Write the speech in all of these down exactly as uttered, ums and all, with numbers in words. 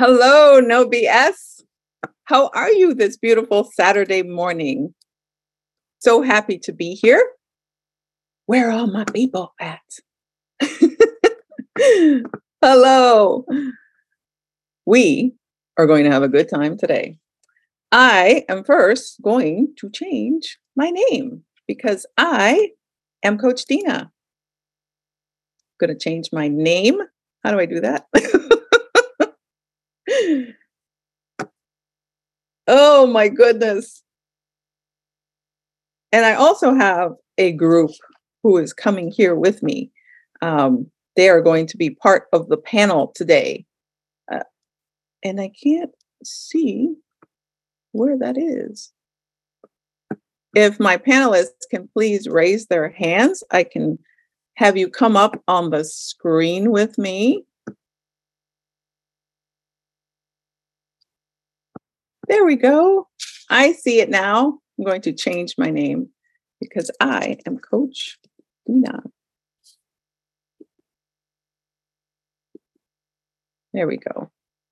Hello, No B S. How are you this beautiful Saturday morning? So happy to be here. Where are all my people at? Hello. We are going to have a good time today. I am first going to change my name because I am Coach Dina. I'm going to change my name. How do I do that? Oh my goodness. And I also have a group who is coming here with me. Um, they are going to be part of the panel today. Uh, and I can't see where that is. If my panelists can please raise their hands, I can have you come up on the screen with me. There we go. I see it now. I'm going to change my name because I am Coach Dina. There we go.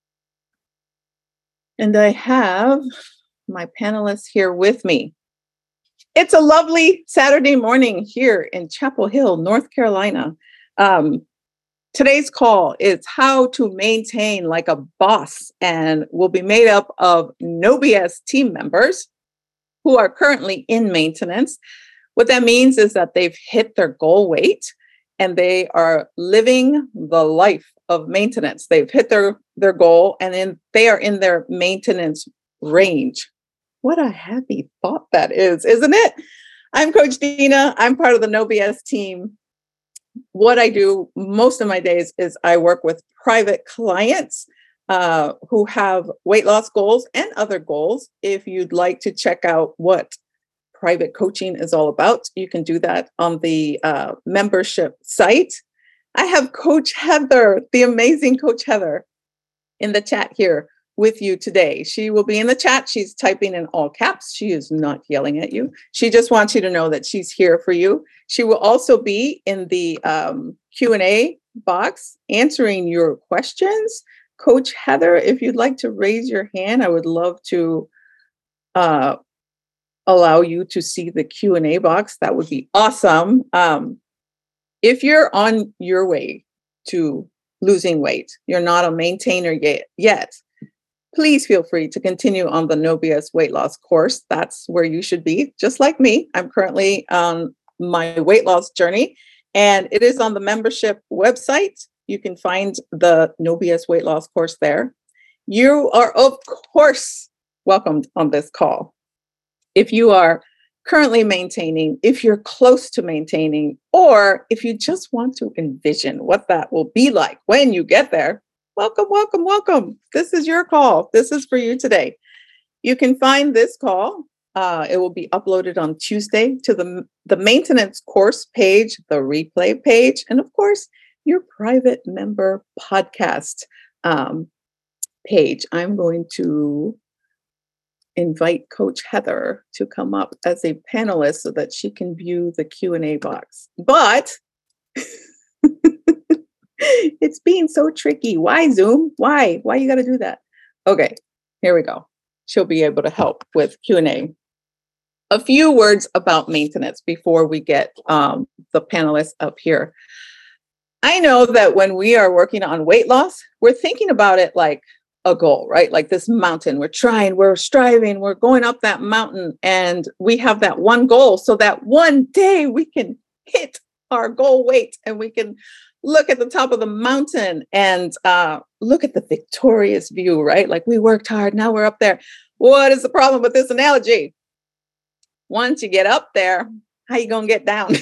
And I have my panelists here with me. It's a lovely Saturday morning here in Chapel Hill, North Carolina. Um, today's call is how to maintain like a boss, and will be made up of No B S team members who are currently in maintenance. What that means is that they've hit their goal weight and they are living the life of maintenance. They've hit their, their goal and then they are in their maintenance range. What a happy thought that is, isn't it? I'm Coach Dina. I'm part of the No B S team. What I do most of my days is I work with private clients uh, who have weight loss goals and other goals. If you'd like to check out what private coaching is all about, you can do that on the uh, membership site. I have Coach Heather, the amazing Coach Heather, in the chat here with you today. She will be in the chat. She's typing in all caps. She is not yelling at you. She just wants you to know that she's here for you. She will also be in the um, Q and A box answering your questions. Coach Heather, if you'd like to raise your hand, I would love to uh, allow you to see the Q and A box. That would be awesome. Um, if you're on your way to losing weight, you're not a maintainer yet, yet, please feel free to continue on the No B S weight loss course. That's where you should be, just like me. I'm currently on my weight loss journey, and it is on the membership website. You can find the No B S weight loss course there. You are, of course, welcomed on this call. If you are currently maintaining, if you're close to maintaining, or if you just want to envision what that will be like when you get there, welcome, welcome, welcome. This is your call. This is for you today. You can find this call. Uh, it will be uploaded on Tuesday to the, the maintenance course page, the replay page, and of course, your private member podcast um, page. I'm going to invite Coach Heather to come up as a panelist so that she can view the Q and A box. But it's being so tricky. Why Zoom? Why? Why you got to do that? Okay, here we go. She'll be able to help with Q and A. A few words about maintenance before we get um, the panelists up here. I know that when we are working on weight loss, we're thinking about it like a goal, right? Like this mountain. We're trying, we're striving, we're going up that mountain, and we have that one goal so that one day we can hit our goal weight and we can look at the top of the mountain and uh, look at the victorious view, right? Like we worked hard, now we're up there. What is the problem with this analogy? Once you get up there, how you gonna get down?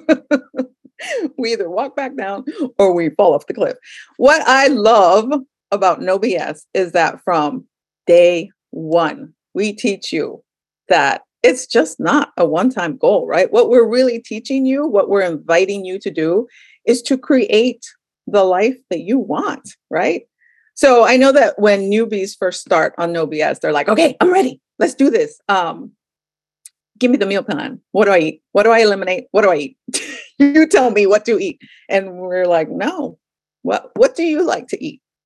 We either walk back down or we fall off the cliff. What I love about No B S is that from day one, we teach you that it's just not a one-time goal, right? What we're really teaching you, what we're inviting you to do is to create the life that you want, right? So I know that when newbies first start on No B S, they're like, okay, I'm ready. Let's do this. Um, give me the meal plan. What do I eat? What do I eliminate? What do I eat? You tell me what to eat. And we're like, no, what, what do you like to eat?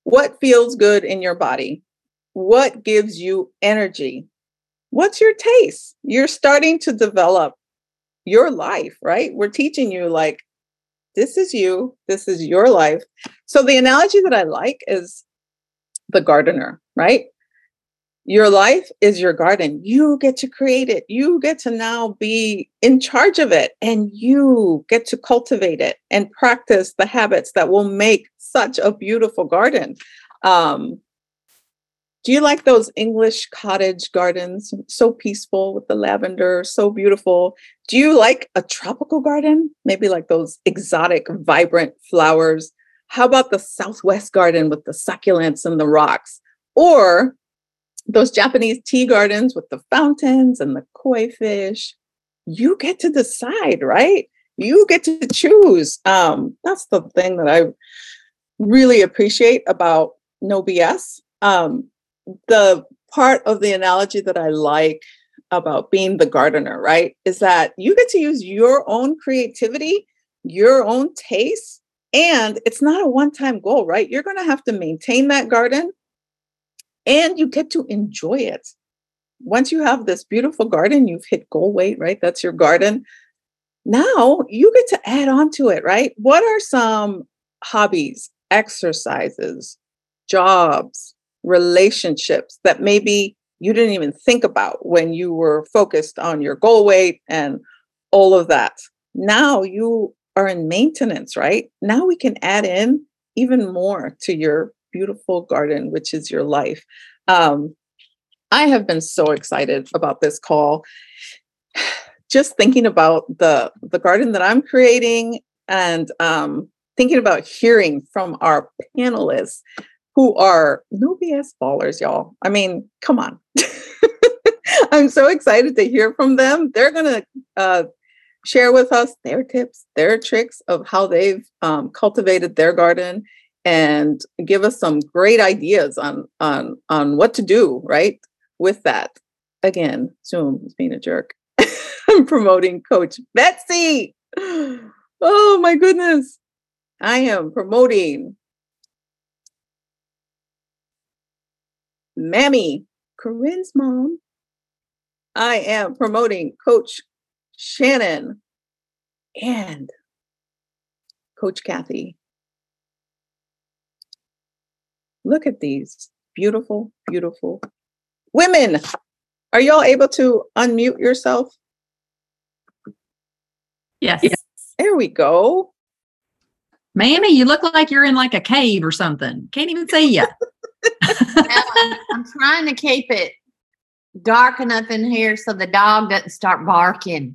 What feels good in your body? What gives you energy? What's your taste? You're starting to develop your life, right? We're teaching you like, this is you, this is your life. So the analogy that I like is the gardener, right? Your life is your garden. You get to create it. You get to now be in charge of it, and you get to cultivate it and practice the habits that will make such a beautiful garden. Um, do you like those English cottage gardens? So peaceful with the lavender, so beautiful. Do you like a tropical garden? Maybe like those exotic, vibrant flowers. How about the Southwest garden with the succulents and the rocks? Or those Japanese tea gardens with the fountains and the koi fish? You get to decide, right? You get to choose. Um, that's the thing that I really appreciate about No B S. Um, the part of the analogy that I like about being the gardener, right, is that you get to use your own creativity, your own taste, and it's not a one-time goal, right? You're going to have to maintain that garden, and you get to enjoy it. Once you have this beautiful garden, you've hit goal weight, right? That's your garden. Now you get to add on to it, right? What are some hobbies, exercises, jobs, relationships that maybe you didn't even think about when you were focused on your goal weight and all of that? Now you are in maintenance, right? Now we can add in even more to your beautiful garden, which is your life. Um, I have been so excited about this call. Just thinking about the, the garden that I'm creating, and um, thinking about hearing from our panelists who are No B S ballers, y'all. I mean, come on. I'm so excited to hear from them. They're going to uh, share with us their tips, their tricks of how they've um, cultivated their garden, and give us some great ideas on, on, on what to do, right, with that. Again, Zoom is being a jerk. I'm promoting Coach Betsy. Oh my goodness. I am promoting Mammy, Corinne's mom. I am promoting Coach Shannon and Coach Kathy. Look at these beautiful, beautiful women. Are y'all able to unmute yourself? Yes. yes. There we go. Mammy, you look like you're in like a cave or something. Can't even see you. I'm, I'm trying to keep it dark enough in here so the dog doesn't start barking.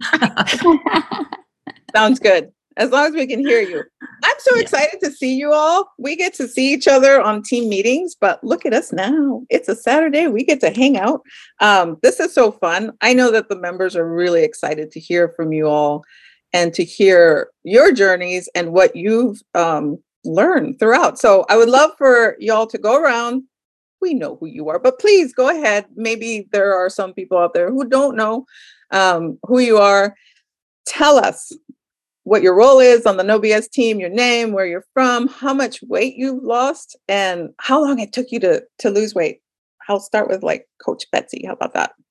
Sounds good. As long as we can hear you. I'm so yeah. excited to see you all. We get to see each other on team meetings, but look at us now. It's a Saturday. We get to hang out. Um, this is so fun. I know that the members are really excited to hear from you all and to hear your journeys and what you've um, learned throughout. So I would love for y'all to go around. We know who you are, but please go ahead. Maybe there are some people out there who don't know um, who you are. Tell us what your role is on the No B S team, your name, where you're from, how much weight you've lost, and how long it took you to, to lose weight. I'll start with like Coach Betsy. How about that?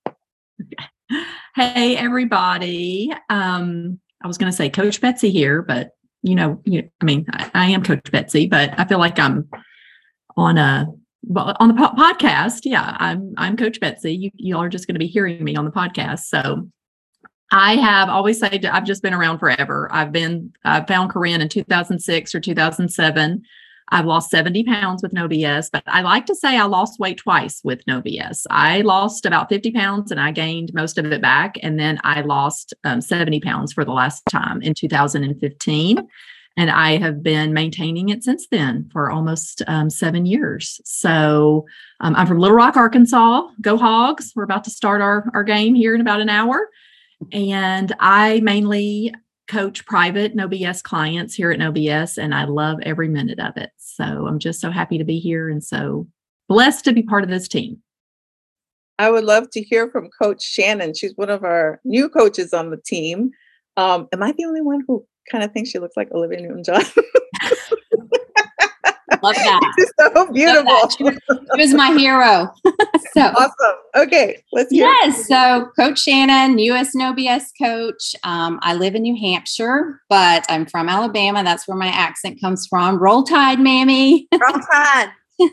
Hey, everybody. Um, I was going to say Coach Betsy here, but you know, you, I mean, I, I am Coach Betsy, but I feel like I'm on a on the po- podcast. Yeah, I'm I'm Coach Betsy. You you all are just going to be hearing me on the podcast. So I have always said I've just been around forever. I've been I found Corinne in two thousand six or two thousand seven. I've lost seventy pounds with No B S, but I like to say I lost weight twice with No B S. I lost about fifty pounds and I gained most of it back. And then I lost um, seventy pounds for the last time in two thousand fifteen. And I have been maintaining it since then for almost um, seven years. So um, I'm from Little Rock, Arkansas. Go Hogs. We're about to start our, our game here in about an hour. And I mainly coach private No B S clients here at No B S, and I love every minute of it. So I'm just so happy to be here and so blessed to be part of this team. I would love to hear from Coach Shannon. She's one of our new coaches on the team. Um, am I the only one who kind of thinks she looks like Olivia Newton-John? love that. It's so beautiful. She was, she was my hero. So awesome. Okay, let's hear. Yes. So Coach Shannon, U S N O B S coach. Um, I live in New Hampshire, but I'm from Alabama. That's where my accent comes from. Roll Tide, Mammy. Roll Tide.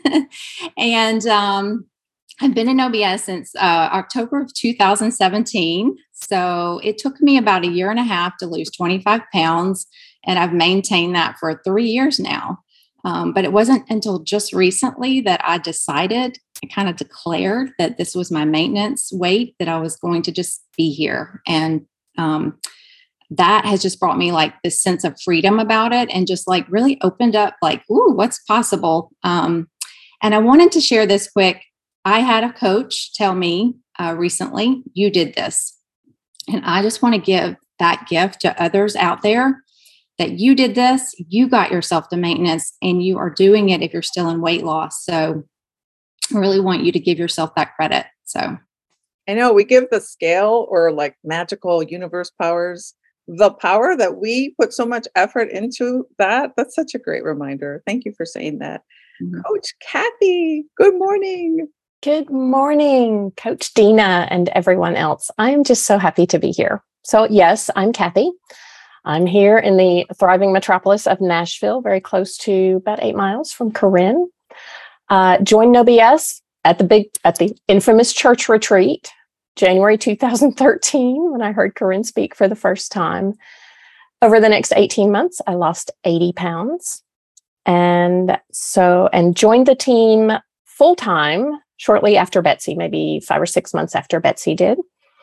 And um, I've been in O B S since uh, October of two thousand seventeen. So it took me about a year and a half to lose twenty-five pounds. And I've maintained that for three years now. Um, but it wasn't until just recently that I decided, I kind of declared that this was my maintenance weight, that I was going to just be here. And um, that has just brought me like this sense of freedom about it and just like really opened up like, ooh, what's possible? Um, and I wanted to share this quick. I had a coach tell me uh, recently, you did this. And I just want to give that gift to others out there that you did this, you got yourself to maintenance, and you are doing it if you're still in weight loss. So I really want you to give yourself that credit. So I know we give the scale or like magical universe powers, the power that we put so much effort into that. That's such a great reminder. Thank you for saying that. Mm-hmm. Coach Kathy, good morning. Good morning, Coach Dina and everyone else. I'm just so happy to be here. So yes, I'm Kathy. I'm here in the thriving metropolis of Nashville, very close to about eight miles from Corinne. Uh, joined N O B S at the big, at the infamous church retreat, January two thousand thirteen, when I heard Corinne speak for the first time. Over the next eighteen months, I lost eighty pounds. And so, and joined the team full time shortly after Betsy, maybe five or six months after Betsy did.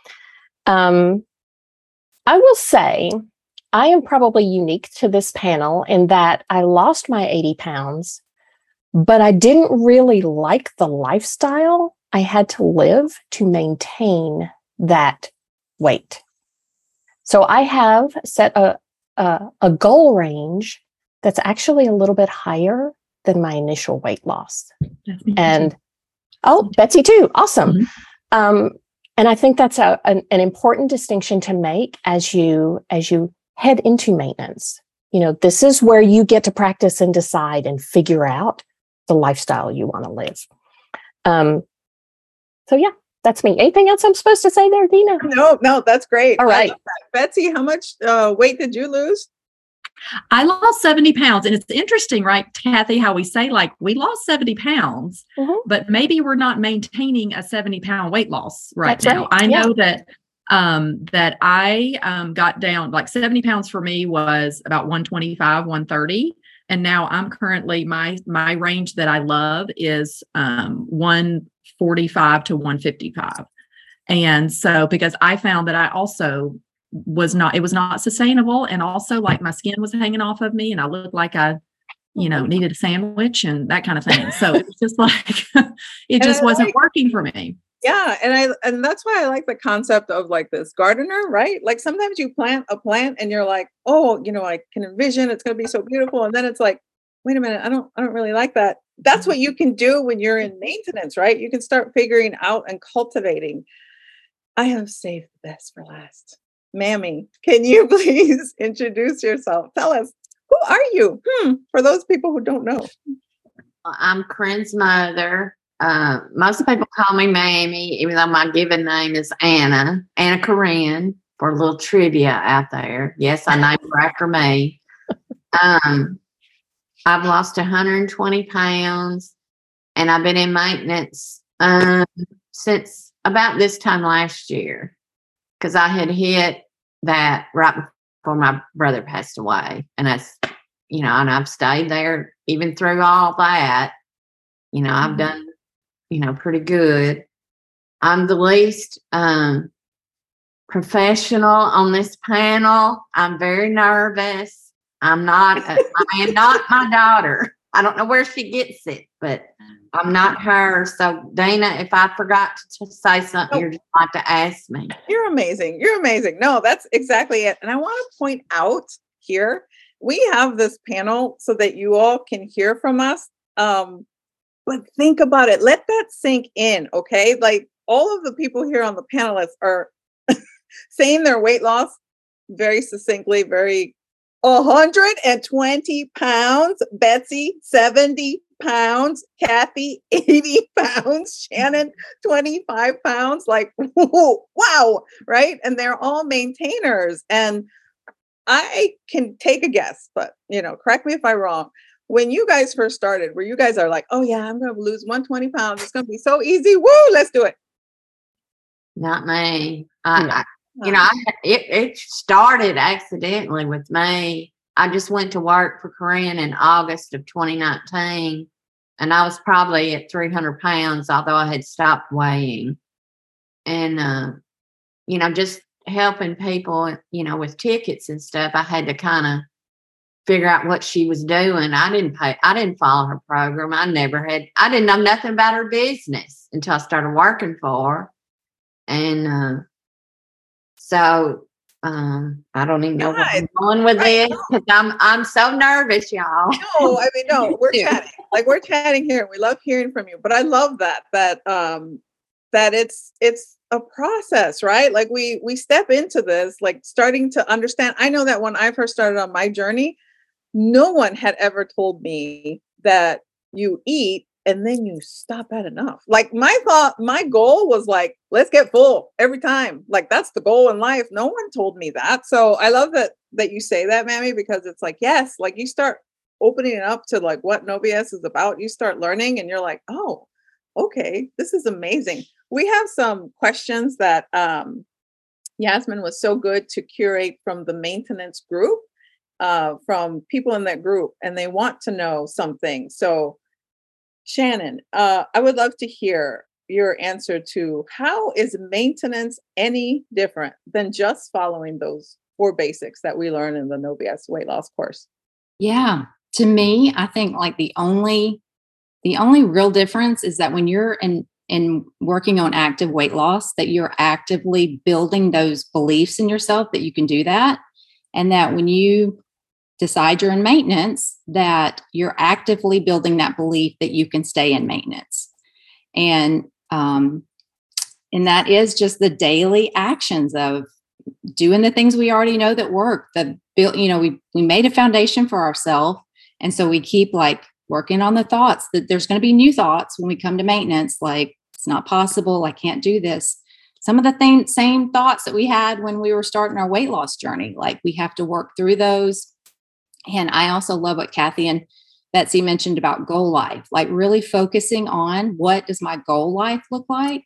Um, I will say, I am probably unique to this panel in that I lost my eighty pounds, but I didn't really like the lifestyle I had to live to maintain that weight. So I have set a, a, a goal range that's actually a little bit higher than my initial weight loss. And, oh, Betsy too. Awesome. Mm-hmm. Um, and I think that's a, an, an important distinction to make as you, as you head into maintenance. You know, this is where you get to practice and decide and figure out the lifestyle you want to live. Um, so yeah, that's me. Anything else I'm supposed to say there, Dina? No, no, that's great. All right. Betsy, how much uh, weight did you lose? I lost seventy pounds. And it's interesting, right, Kathy, how we say like we lost seventy pounds, mm-hmm. but maybe we're not maintaining a seventy pound weight loss right That's now. Right. I yeah. know that um, that I um, got down, like seventy pounds for me was about one twenty-five, one thirty. And now I'm currently, my, my range that I love is um, one forty-five to one fifty-five. And so, because I found that I also was not, it was not sustainable. And also like my skin was hanging off of me and I looked like I, you know, needed a sandwich and that kind of thing. So it was just like, it just wasn't like, working for me. Yeah. And I, and that's why I like the concept of like this gardener, right? Like sometimes you plant a plant and you're like, oh, you know, I can envision it's going to be so beautiful. And then it's like, wait a minute, I don't, I don't really like that. That's what you can do when you're in maintenance, right? You can start figuring out and cultivating. I have saved the best for last. Mammy, can you please introduce yourself? Tell us, who are you? Hmm, for those people who don't know. I'm Corinne's mother. Uh, most people call me Mammy, even though my given name is Anna, Anna Corinne, for a little trivia out there. Yes, I named her after me. Um, I've lost one hundred twenty pounds, and I've been in maintenance um, since about this time last year, because I had hit that right before my brother passed away. And that's, you know, and I've stayed there even through all that. You know, I've done, you know, pretty good. I'm the least um, professional on this panel. I'm very nervous. I'm not, a, I am not my daughter. I don't know where she gets it, but I'm not her. So Dana, if I forgot to say something, oh, you're just like to ask me. You're amazing. You're amazing. No, that's exactly it. And I want to point out here, we have this panel so that you all can hear from us. Um, But think about it. Let that sink in, okay? Like all of the people here on the panelists are saying their weight loss very succinctly, very one hundred twenty pounds. Betsy, seventy pounds. Kathy, eighty pounds. Shannon, twenty-five pounds. Like, wow, right? And they're all maintainers. And I can take a guess, but, you know, correct me if I'm wrong. When you guys first started, where you guys are like, oh yeah, I'm going to lose one hundred twenty pounds. It's going to be so easy. Woo, let's do it. Not me. I, I you know, I, it, it started accidentally with me. I just went to work for Corinne in August of twenty nineteen, and I was probably at three hundred pounds, although I had stopped weighing. And, uh, you know, just helping people, you know, with tickets and stuff, I had to kind of figure out what she was doing. I didn't pay, I didn't follow her program. I never had, I didn't know nothing about her business until I started working for her. And uh, so um, I don't even know God, where I'm going with this because I'm I'm so nervous, y'all. No, I mean, no, we're chatting. Like we're chatting here. We love hearing from you. But I love that, that um that it's it's a process, right? Like we we step into this, like starting to understand. I know that when I first started on my journey, no one had ever told me that you eat and then you stop at enough. Like my thought, my goal was like, let's get full every time. Like that's the goal in life. No one told me that. So I love that that you say that, Mammy, because it's like, yes, like you start opening it up to like what No B S is about. You start learning and you're like, oh, okay, this is amazing. We have some questions that um, Yasmin was so good to curate from the maintenance group, uh, from people in that group, and they want to know something. So Shannon, uh, I would love to hear your answer to how is maintenance any different than just following those four basics that we learn in the No B S weight loss course? Yeah, to me, I think like the only the only real difference is that when you're in in working on active weight loss, that you're actively building those beliefs in yourself that you can do that, and that when you decide you're in maintenance, that you're actively building that belief that you can stay in maintenance. And, um, and that is just the daily actions of doing the things we already know that work. The build, you know, we, we made a foundation for ourselves. And so we keep like working on the thoughts that there's going to be new thoughts when we come to maintenance. Like it's not possible. I can't do this. Some of the th- same thoughts that we had when we were starting our weight loss journey, like we have to work through those. And I also love what Kathy and Betsy mentioned about goal life, like really focusing on what does my goal life look like.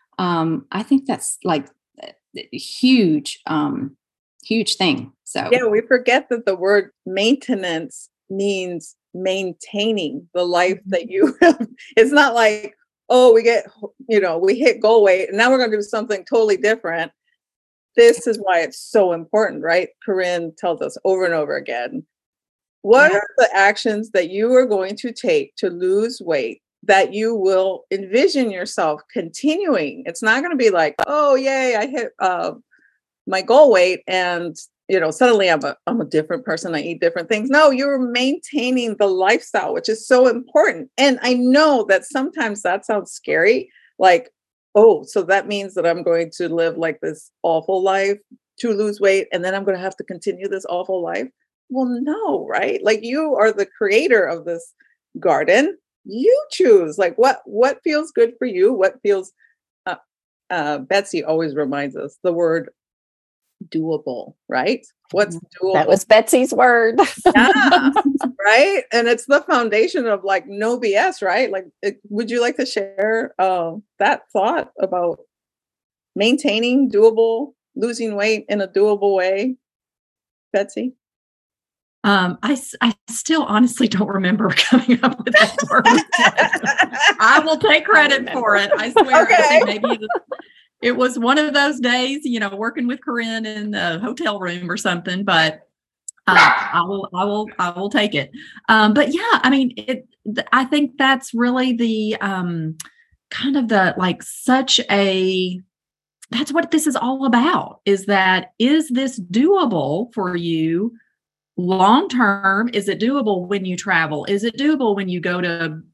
Um, I think that's like a huge, um, huge thing. So yeah, we forget that the word maintenance means maintaining the life that you have. It's not like, oh, we get, you know, we hit goal weight and now we're going to do something totally different. This is why it's so important, right? Corinne tells us over and over again. What yeah. are the actions that you are going to take to lose weight that you will envision yourself continuing? It's not going to be like, oh, yay, I hit uh, my goal weight and, you know, suddenly I'm a, I'm a different person. I eat different things. No, you're maintaining the lifestyle, which is so important. And I know that sometimes that sounds scary. Like, oh, so that means that I'm going to live like this awful life to lose weight. And then I'm going to have to continue this awful life. Well, no, right? Like you are the creator of this garden. You choose like what, what feels good for you. What feels, uh, uh, Betsy always reminds us the word doable, right? What's doable? That was Betsy's word. Yeah, right. And it's the foundation of like No B S, right? Like, it, would you like to share uh, that thought about maintaining doable, losing weight in a doable way, Betsy? Um, I, I still honestly don't remember coming up with that word. I will take credit for it. I swear. Okay. I think maybe it, it was one of those days, you know, working with Corinne in the hotel room or something, but uh, I will, I will, I will take it. Um, but yeah, I mean, it, I think that's really the um, kind of the, like such a, that's what this is all about, is that, is this doable for you long term? Is it doable when you travel? Is it doable when you go to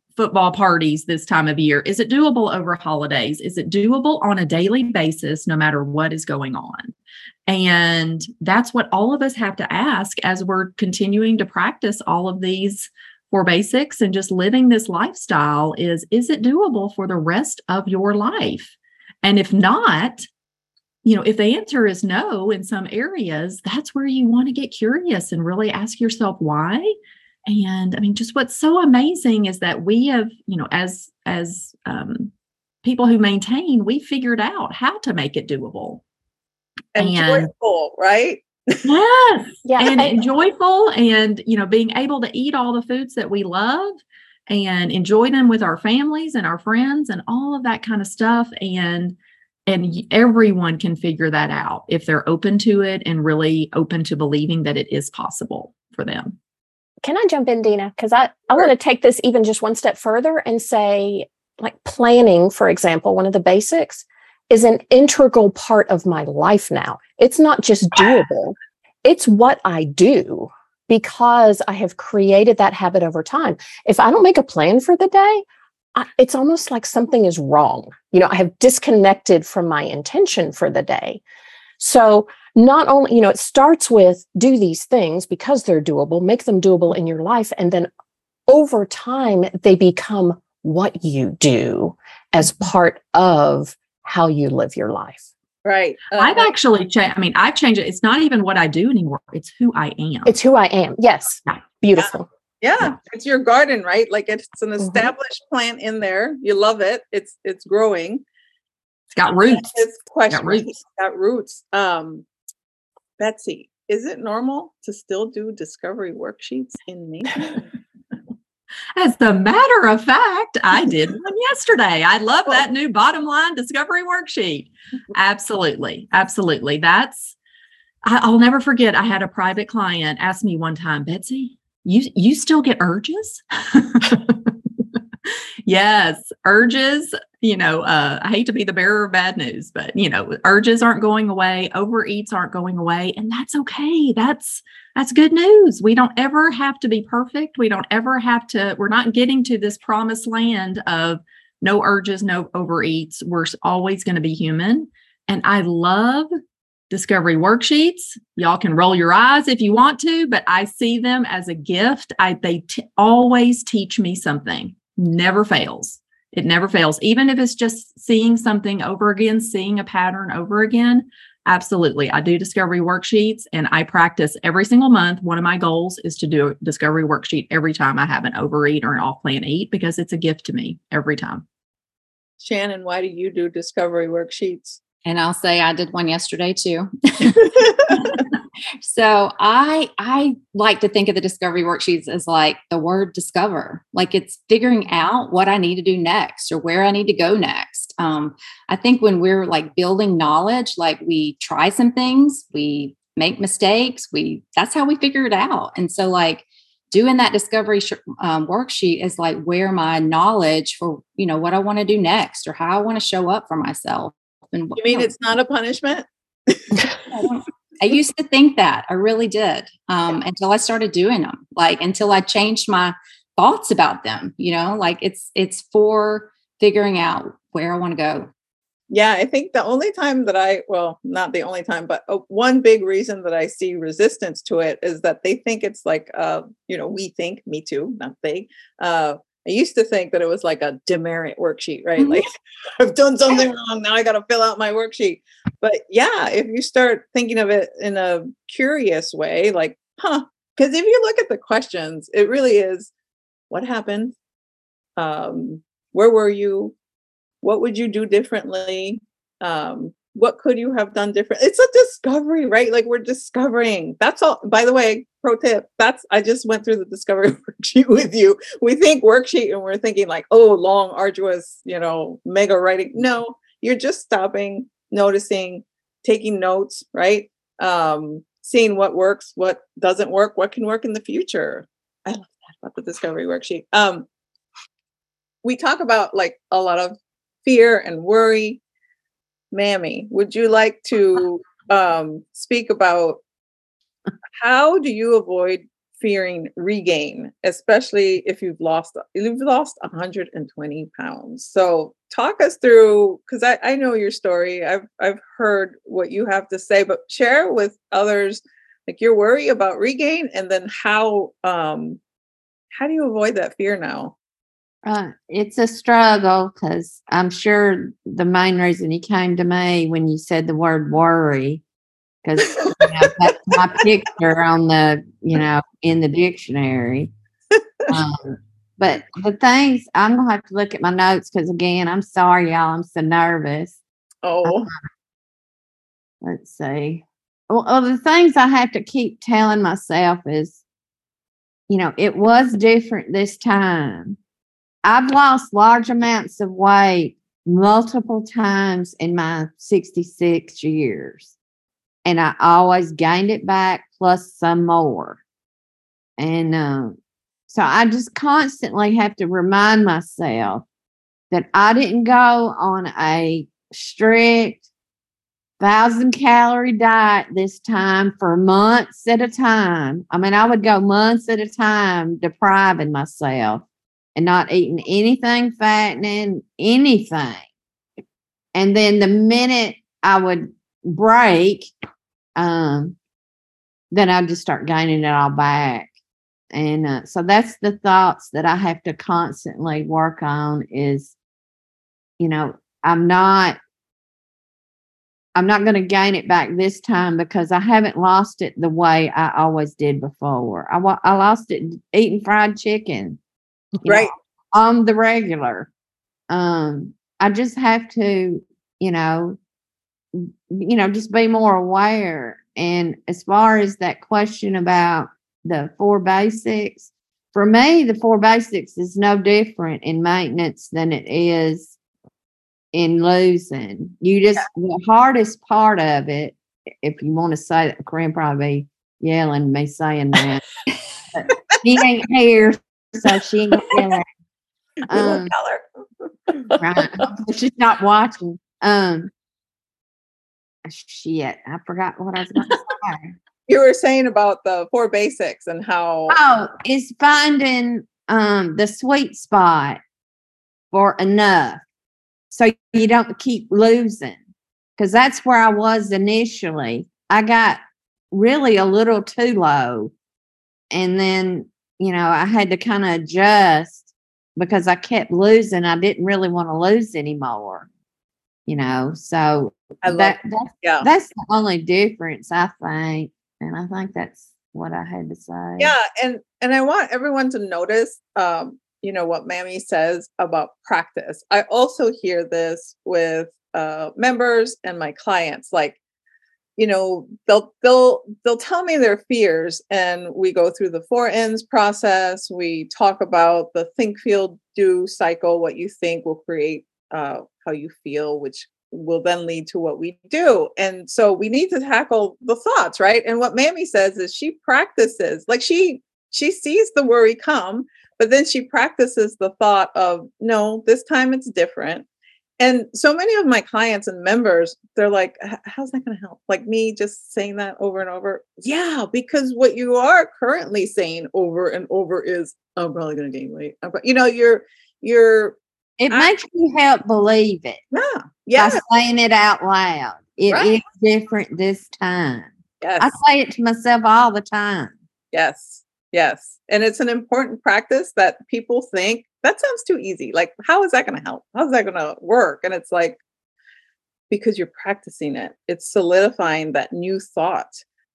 football parties this time of year? Is it doable over holidays? Is it doable on a daily basis, no matter what is going on? And that's what all of us have to ask as we're continuing to practice all of these four basics and just living this lifestyle is, is it doable for the rest of your life? And if not, you know, if the answer is no in some areas, that's where you want to get curious and really ask yourself why. And I mean, just what's so amazing is that we have, you know, as, as um, people who maintain, we figured out how to make it doable. And, and joyful, right? Yes. Yeah. And I, joyful and, you know, being able to eat all the foods that we love and enjoy them with our families and our friends and all of that kind of stuff. And, and everyone can figure that out if they're open to it and really open to believing that it is possible for them. Can I jump in, Dina? Because I, I want to take this even just one step further and say, like planning, for example, one of the basics is an integral part of my life now. It's not just doable. It's what I do because I have created that habit over time. If I don't make a plan for the day, I, it's almost like something is wrong. You know, I have disconnected from my intention for the day. So not only, you know, it starts with do these things because they're doable, make them doable in your life. And then over time, they become what you do as part of how you live your life. Right. Uh, I've actually changed. I mean, I've changed it. It's not even what I do anymore. It's who I am. It's who I am. Yes. Yeah. Beautiful. Yeah. yeah. It's your garden, right? Like it's an Mm-hmm. established plant in there. You love it. It's, it's growing. It's got roots. It's question. Got roots. It's got roots. Um, Betsy, is it normal to still do discovery worksheets in nature? As a matter of fact, I did one yesterday. I love that new bottom line discovery worksheet. Absolutely. Absolutely. That's, I, I'll never forget. I had a private client ask me one time, Betsy, you, you still get urges? Yes. Urges, you know, uh, I hate to be the bearer of bad news, but you know, urges aren't going away. Overeats aren't going away. And that's okay. That's, That's good news. We don't ever have to be perfect. We don't ever have to, we're not getting to this promised land of no urges, no overeats. We're always going to be human. And I love discovery worksheets. Y'all can roll your eyes if you want to, but I see them as a gift. I, they t- always teach me something. Never fails. It never fails. Even if it's just seeing something over again, seeing a pattern over again. Absolutely. I do discovery worksheets and I practice every single month. One of my goals is to do a discovery worksheet every time I have an overeat or an off-plan eat because it's a gift to me every time. Shannon, why do you do discovery worksheets? And I'll say I did one yesterday too. So I I like to think of the discovery worksheets as like the word discover, like it's figuring out what I need to do next or where I need to go next. Um, I think when we're like building knowledge, like we try some things, we make mistakes, we that's how we figure it out. And so like doing that discovery sh- um, worksheet is like where my knowledge for, you know, what I want to do next or how I want to show up for myself. And You mean you know, it's not a punishment? I don't- I used to think that I really did um, until I started doing them, like until I changed my thoughts about them, you know, like it's, it's for figuring out where I want to go. Yeah, I think the only time that I, well, not the only time, but uh, one big reason that I see resistance to it is that they think it's like, uh, you know, we think, me too, not they. Uh, I used to think that it was like a demerit worksheet, right? Mm-hmm. Like I've done something wrong. Now I got to fill out my worksheet. But yeah, if you start thinking of it in a curious way, like, huh, because if you look at the questions, it really is what happened? Um, where were you? What would you do differently? Um, what could you have done different? It's a discovery, right? Like we're discovering. That's all. By the way, pro tip, that's, I just went through the discovery worksheet with you. We think worksheet and we're thinking like, oh, long, arduous, you know, mega writing. No, you're just stopping, noticing, taking notes, right? Um, seeing what works, what doesn't work, what can work in the future. I love that about the discovery worksheet. Um, we talk about like a lot of fear and worry. Mammy, would you like to um, speak about how do you avoid fearing regain, especially if you've lost you've lost one hundred twenty pounds. So talk us through, because I, I know your story. I've I've heard what you have to say, but share with others like your worry about regain, and then how um how do you avoid that fear now? Uh, it's a struggle because I'm sure the main reason you came to me when you said the word worry, because you know, that's my picture on the, you know, in the dictionary. Um, but the things, I'm going to have to look at my notes because, again, I'm sorry, y'all, I'm so nervous. Oh, Uh, let's see. Well, well, the things I have to keep telling myself is, you know, it was different this time. I've lost large amounts of weight multiple times in my sixty-six years. And I always gained it back plus some more. And uh, so I just constantly have to remind myself that I didn't go on a strict thousand calorie diet this time for months at a time. I mean, I would go months at a time depriving myself and not eating anything fattening, anything. And then the minute I would break, um, then I'd just start gaining it all back. And uh, so that's the thoughts that I have to constantly work on is, you know, I'm not, I'm not going to gain it back this time because I haven't lost it the way I always did before. I, I lost it eating fried chicken. right. Know, on the regular. Um, I just have to, you know, you know, just be more aware. And as far as that question about the four basics, for me, the four basics is no different in maintenance than it is in losing. You just, yeah. The hardest part of it, if you want to say that, Corinne probably be yelling me saying that. She ain't here, so she ain't yelling. Um, right. She's not watching. Um, shit, I forgot what I was going to say. You were saying about the four basics and how. Oh, it's finding um the sweet spot for enough, so you don't keep losing. Because that's where I was initially. I got really a little too low, and then you know I had to kind of adjust. Because I kept losing, I didn't really want to lose anymore, you know. So I love, that that's, yeah. that's the only difference, I think, and I think that's what I had to say. Yeah, and and I want everyone to notice, um, you know, what Mammy says about practice. I also hear this with uh, members and my clients, like. You know, they'll they'll they'll tell me their fears, and we go through the four N's process. We talk about the think, feel, do cycle. What you think will create uh, how you feel, which will then lead to what we do. And so we need to tackle the thoughts, right? And what Mammy says is she practices, like she she sees the worry come, but then she practices the thought of, no, this time it's different. And so many of my clients and members, they're like, how's that going to help? Like me just saying that over and over. Yeah, because what you are currently saying over and over is, I'm probably going to gain weight. You know, you're, you're. It I, makes you help believe it. Yeah. Yeah. By saying it out loud. It right. is different this time. Yes. I say it to myself all the time. Yes. Yes. And it's an important practice that people think, that sounds too easy. Like, how is that going to help? How's that going to work? And it's like, because you're practicing it, it's solidifying that new thought.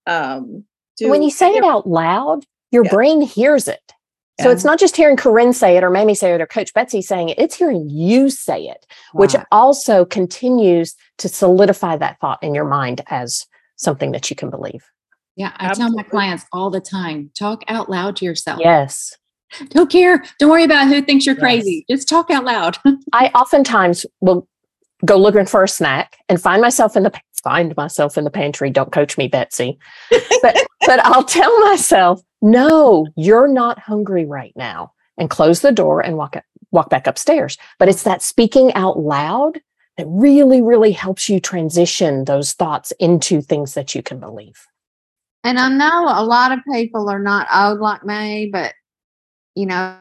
Um, to, when you say it out loud, your yeah. brain hears it. So yeah. it's not just hearing Corinne say it or Mammy say it or Coach Betsy saying it, it's hearing you say it, wow. which also continues to solidify that thought in your mind as something that you can believe. Yeah, I Absolutely. tell my clients all the time, talk out loud to yourself. Yes. Don't care. Don't worry about who thinks you're crazy. Yes. Just talk out loud. I oftentimes will go looking for a snack and find myself in the find myself in the pantry. Don't coach me, Betsy. But but I'll tell myself, no, you're not hungry right now, and close the door and walk up, walk back upstairs. But it's that speaking out loud that really, really helps you transition those thoughts into things that you can believe. And I know a lot of people are not old like me, but, you know,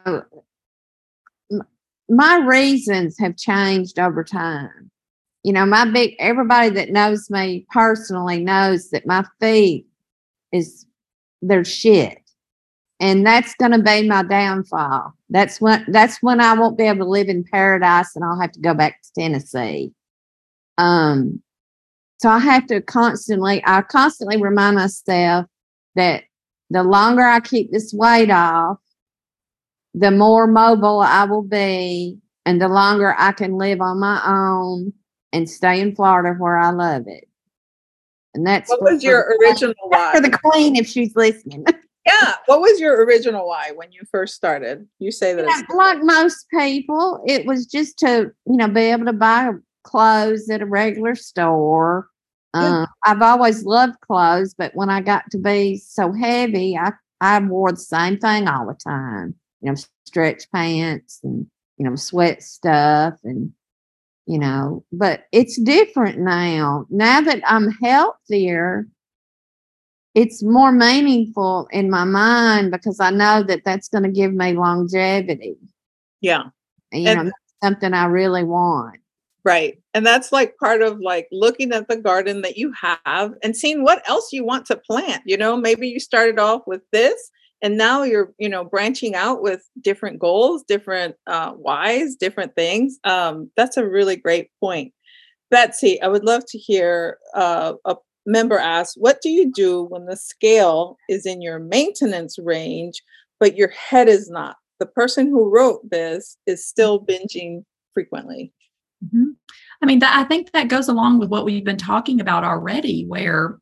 m- my reasons have changed over time. You know, my big, everybody that knows me personally knows that my feet is, they're shit. And that's going to be my downfall. That's when, that's when I won't be able to live in paradise and I'll have to go back to Tennessee. Um, So I have to constantly, I constantly remind myself that the longer I keep this weight off, the more mobile I will be, and the longer I can live on my own and stay in Florida where I love it. And that's what was your the, original why? For the queen, if she's listening. Yeah. What was your original why when you first started? You say that. You know, like most people, it was just to, you know, be able to buy clothes at a regular store. Uh, I've always loved clothes, but when I got to be so heavy, I, I wore the same thing all the time. You know, stretch pants and, you know, sweat stuff and, you know, but it's different now. Now that I'm healthier, it's more meaningful in my mind because I know that that's going to give me longevity. Yeah. And, you and, know, that's something I really want. Right. And that's like part of like looking at the garden that you have and seeing what else you want to plant. You know, maybe you started off with this and now you're, you know, branching out with different goals, different uh, whys, different things. Um, that's a really great point. Betsy, I would love to hear uh, a member ask, what do you do when the scale is in your maintenance range, but your head is not? The person who wrote this is still binging frequently. Mm-hmm. I mean, that, I think that goes along with what we've been talking about already, where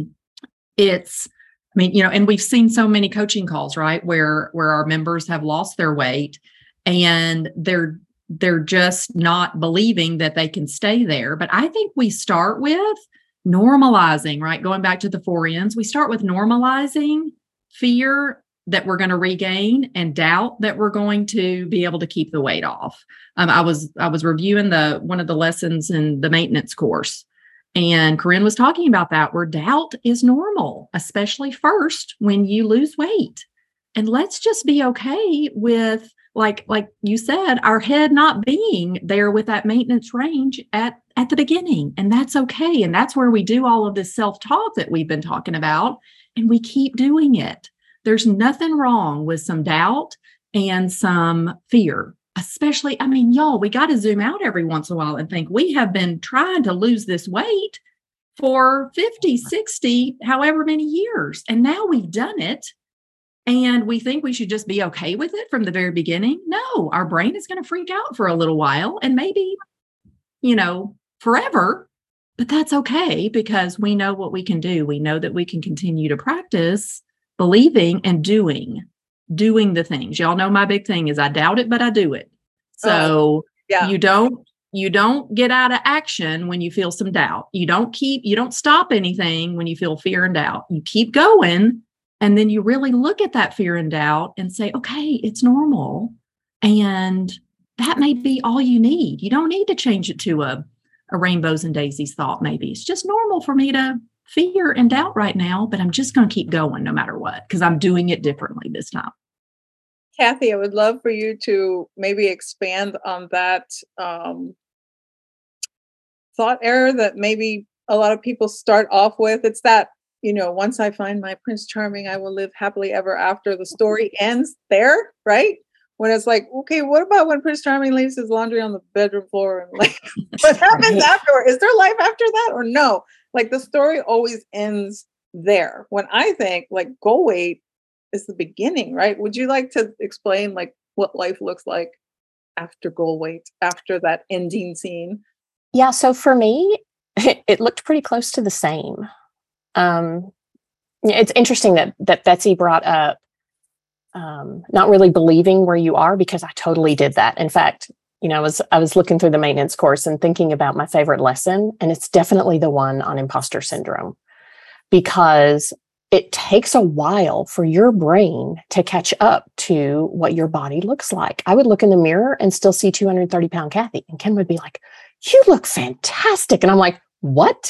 it's, I mean, you know, and we've seen so many coaching calls, right, where where our members have lost their weight and they're they're just not believing that they can stay there. But I think we start with normalizing, right? Going back to the four N's, we start with normalizing fear that we're going to regain and doubt that we're going to be able to keep the weight off. Um, I was I was reviewing the one of the lessons in the maintenance course, and Corinne was talking about that, where doubt is normal, especially first when you lose weight. And let's just be okay with, like like you said, our head not being there with that maintenance range at at the beginning, and that's okay. And that's where we do all of this self-talk that we've been talking about, and we keep doing it. There's nothing wrong with some doubt and some fear, especially, I mean, y'all, we got to zoom out every once in a while and think we have been trying to lose this weight for fifty, sixty, however many years. And now we've done it. And we think we should just be okay with it from the very beginning. No, our brain is going to freak out for a little while and maybe, you know, forever. But that's okay because we know what we can do. We know that we can continue to practice believing and doing, doing the things. Y'all know my big thing is I doubt it, but I do it. So oh, yeah. you don't, you don't get out of action when you feel some doubt. You don't keep, you don't stop anything when you feel fear and doubt. You keep going. And then you really look at that fear and doubt and say, okay, it's normal. And that may be all you need. You don't need to change it to a, a rainbows and daisies thought. Maybe it's just normal for me to fear and doubt right now, but I'm just going to keep going no matter what, because I'm doing it differently this time. Kathy, I would love for you to maybe expand on that um, thought error that maybe a lot of people start off with. It's that, you know, once I find my Prince Charming, I will live happily ever after. The story ends there, right? When it's like, okay, what about when Prince Charming leaves his laundry on the bedroom floor? And like, what happens right. afterward? Is there life after that or no? Like the story always ends there. When I think like goal weight is the beginning, right? Would you like to explain like what life looks like after goal weight, after that ending scene? Yeah. So for me, it looked pretty close to the same. Um, it's interesting that that Betsy brought up um, not really believing where you are, because I totally did that. In fact, you know, I was I was looking through the maintenance course and thinking about my favorite lesson, and it's definitely the one on imposter syndrome, because it takes a while for your brain to catch up to what your body looks like. I would look in the mirror and still see two hundred thirty pound Kathy, and Ken would be like, "You look fantastic," and I'm like, "What?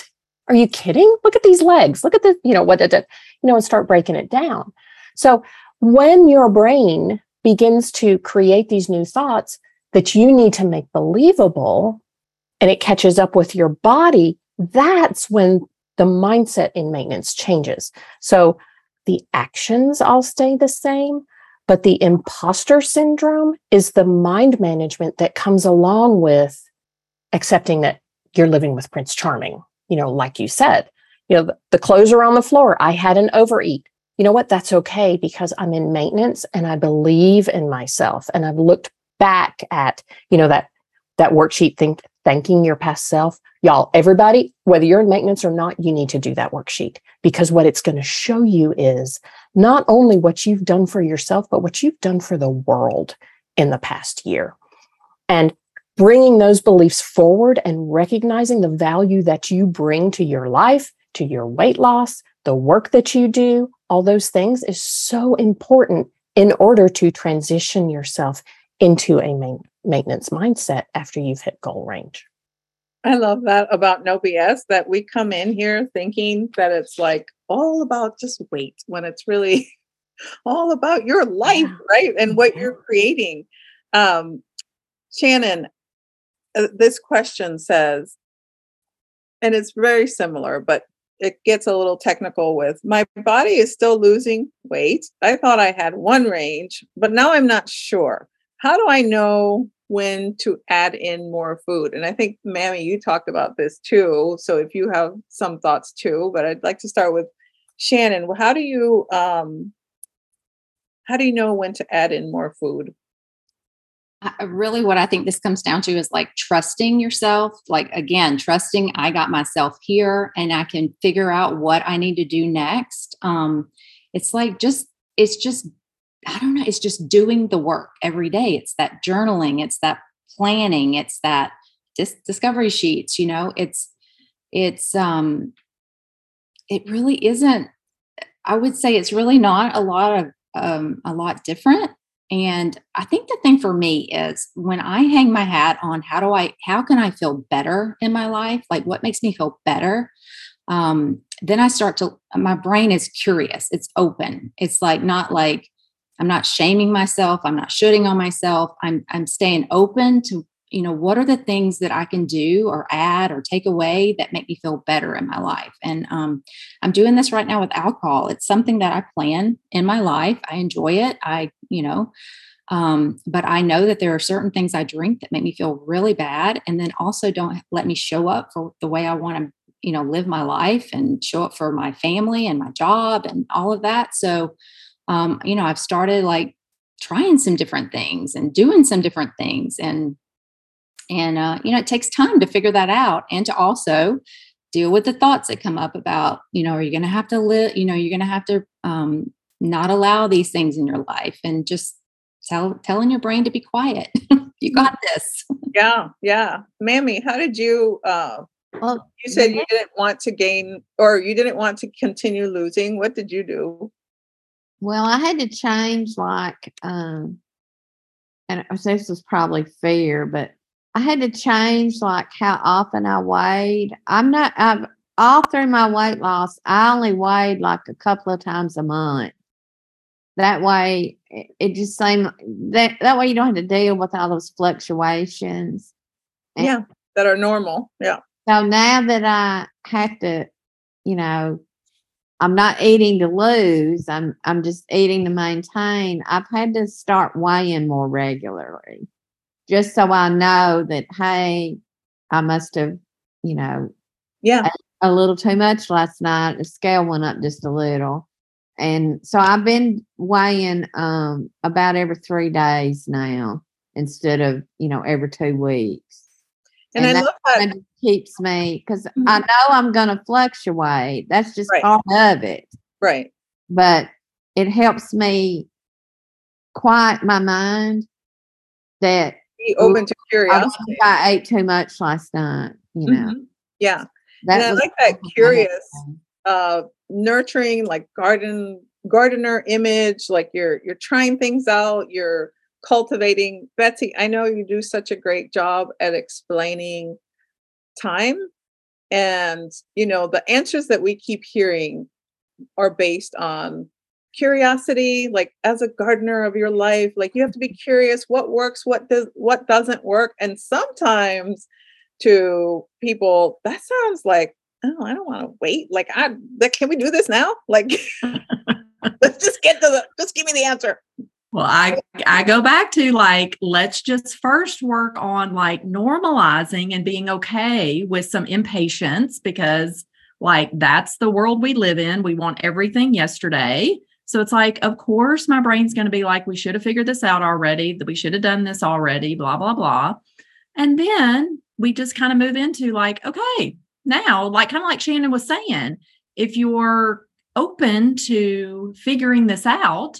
Are you kidding? Look at these legs. Look at this, you know, what did it, you know, and start breaking it down. So when your brain begins to create these new thoughts that you need to make believable, and it catches up with your body, that's when the mindset in maintenance changes. So the actions all stay the same, but the imposter syndrome is the mind management that comes along with accepting that you're living with Prince Charming. You know, like you said, you know, the, the clothes are on the floor. I had an overeat. You know what? That's okay because I'm in maintenance and I believe in myself. And I've looked back at, you know, that that worksheet, think, thanking your past self. Y'all, everybody, whether you're in maintenance or not, you need to do that worksheet because what it's going to show you is not only what you've done for yourself, but what you've done for the world in the past year. And bringing those beliefs forward and recognizing the value that you bring to your life, to your weight loss, the work that you do, all those things is so important in order to transition yourself into a main, maintenance mindset after you've hit goal range. I love that about No B S, that we come in here thinking that it's like all about just weight when it's really all about your life, yeah. right? And what you're creating. Um, Shannon, uh, this question says, and it's very similar, but it gets a little technical with, my body is still losing weight. I thought I had one range, but now I'm not sure. How do I know when to add in more food? And I think, Mammy, you talked about this too. So if you have some thoughts too, but I'd like to start with Shannon. How do you, um, how do you know when to add in more food? I, really, what I think this comes down to is like trusting yourself. Like, again, trusting I got myself here and I can figure out what I need to do next. Um, it's like just, it's just, I don't know. It's just doing the work every day. It's that journaling. It's that planning. It's that dis- discovery sheets, you know, it's, it's, um, it really isn't, I would say it's really not a lot of, um, a lot different. And I think the thing for me is when I hang my hat on how do I, how can I feel better in my life? Like what makes me feel better? Um, then I start to, my brain is curious. It's open. It's like, not like, I'm not shaming myself. I'm not shooting on myself. I'm, I'm staying open to, you know, what are the things that I can do or add or take away that make me feel better in my life? And um, I'm doing this right now with alcohol. It's something that I plan in my life. I enjoy it. I, you know, um, but I know that there are certain things I drink that make me feel really bad. And then also don't let me show up for the way I want to, you know, live my life and show up for my family and my job and all of that. So, um, you know, I've started like trying some different things and doing some different things. And, and, uh, you know, it takes time to figure that out and to also deal with the thoughts that come up about, you know, are you going to have to live, you know, you're going to have to, um, not allow these things in your life and just tell, telling your brain to be quiet. You got this. Yeah. Yeah. Mammy, how did you, uh, well, you said you didn't want to gain or you didn't want to continue losing. What did you do? Well, I had to change like, um, and this was probably fair, but I had to change like how often I weighed. I'm not, I've all through my weight loss, I only weighed like a couple of times a month. That way it, it just seemed that, that way you don't have to deal with all those fluctuations. And yeah. That are normal. Yeah. So now that I have to, you know, I'm not eating to lose. I'm I'm just eating to maintain. I've had to start weighing more regularly, just so I know that, hey, I must have, you know, yeah, a, a little too much last night. The scale went up just a little, and so I've been weighing um about every three days now instead of you know every two weeks. And, and I love that. that keeps me, because mm-hmm. I know I'm going to fluctuate. That's just right. part of it. Right. But it helps me quiet my mind that be open to curiosity. I think I ate too much last night, you know. Mm-hmm. Yeah. That and I like that curious, uh, nurturing, like garden, gardener image, like you're, you're trying things out. You're cultivating. Betsy, I know you do such a great job at explaining time And, you know, the answers that we keep hearing are based on curiosity, like as a gardener of your life, like you have to be curious what works, what does, what doesn't work. And sometimes to people, that sounds like, oh, I don't want to wait. Like, I, like, can we do this now? Like, let's just get to the, just give me the answer. Well, I I go back to like, let's just first work on like normalizing and being okay with some impatience, because like that's the world we live in. We want everything yesterday. So it's like, of course, my brain's going to be like, we should have figured this out already, that we should have done this already, blah, blah, blah. And then we just kind of move into like, okay, now, like kind of like Shannon was saying, if you're open to figuring this out,